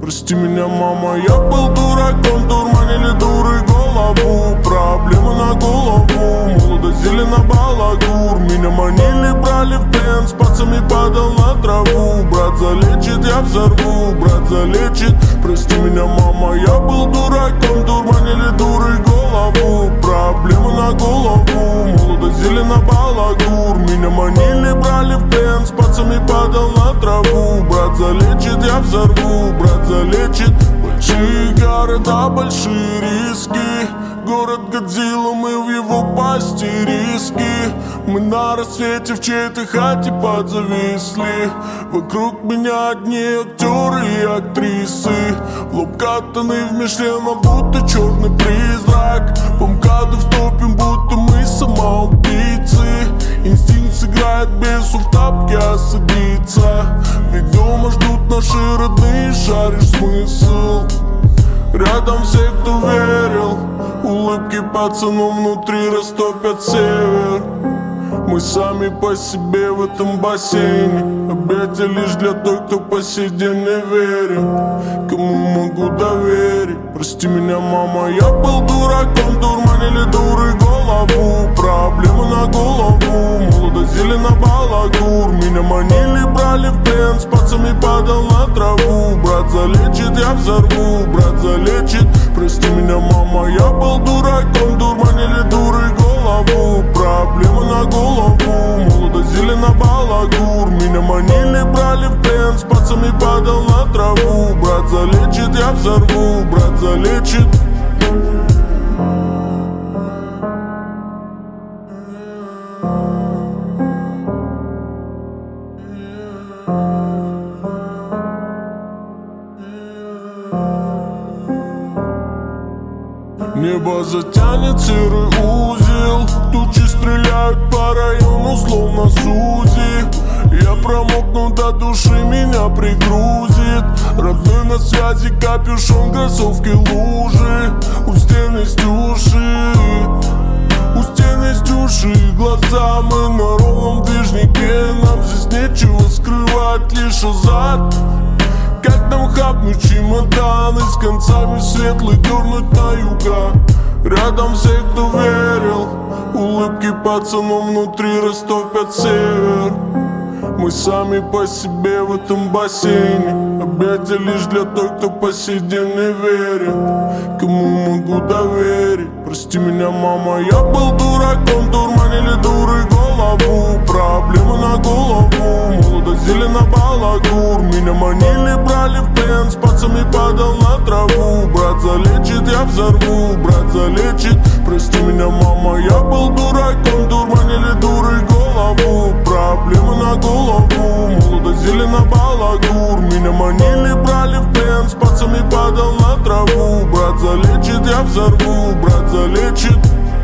Прости меня, мама, я был дураком, дурманили дуры голову. Проблемы на голову, молодость зелена балагур. Меня манили, брали в плен, с пацами падал на траву. Брат залечит, я взорву, брат залечит. Прости меня, мама, я был дураком, дурманили дуры голову. Проблемы на голову, молодость зелена балагур. Меня манили, брали в плен, с пацами падал на траву. Брат залечит, я взорву, брат залечит. Большие города, большие риски. Город Годзилла, мы в его пасти риски. Мы на рассвете в чьей-то хате подзависли. Вокруг меня одни актеры и актрисы. В лоб катаны в Мишлена, будто черный призрак. По МКАДу втопим, будто мы самоубийцы. Инстинкт сыграет бесу в тапке осадиться. Ведь дома ждут наши родные, шаришь смысл. Рядом все, кто верил. Улыбки пацанов внутри растопят север. Мы сами по себе в этом бассейне. Объятия лишь для той, кто по сей день не верит. Кому могу доверить? Прости меня, мама, я был дураком, дурманили дуры голову. Проблемы на голову, молодость зелена балагур. Меня манили, брали в плен, с пацами падал на траву. Брат залечит, я взорву, брат залечит. Прости меня, мама, я был дураком, дурманили дуры голову. Проблемы на голову, молодость зелена балагур. Меня манили, брали в плен, с пацами падал на траву. Брат залечит, я взорву, брат залечит. Небо затянет серый узел. Тучи стреляют по району, словно Сузи. Я промокну до души, меня пригрузит. Родной на связи, капюшон, кроссовки, лужи. У стены стюши, у стены стюши. Глаза мы на ровном движнике. Нам здесь нечего скрывать, лишь азарт. Как нам хапнуть чемоданы с концами светлых, дернуть на юга. Рядом все, кто верил. Улыбки пацанов внутри растопят север. Мы сами по себе в этом бассейне. Объятия лишь для той, кто по сей день не верит. Кому могу доверить? Прости меня, мама, я был дураком, дурманили дуры голову. Проблемы на голову, молодость зелена балагур. Меня манили, брали в плен, с пацами падал на траву. Брат залечит, я взорву, брат залечит. Прости меня, мама, я был дураком, дурманили дуры голову. Проблемы на голову, молодость зелена балагур. Меня манили, брали в плен, с пацами падал на траву. Брат залечит, я взорву, брат залечит.